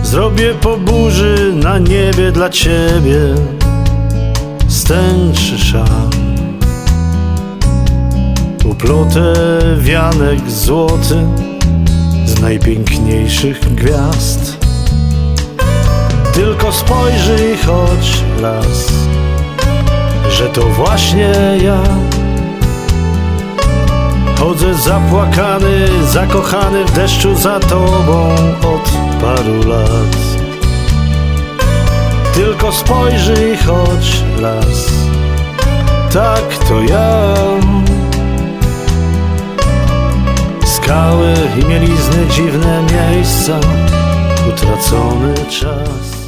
Zrobię po burzy na niebie dla ciebie stęczy szal, uplotę wianek złoty z najpiękniejszych gwiazd. Tylko spojrzyj choć raz, że to właśnie ja. Chodzę zapłakany, zakochany w deszczu za tobą od paru lat. Tylko spojrzyj choć raz, tak to ja. Skały i mielizny, dziwne miejsca, utracony czas.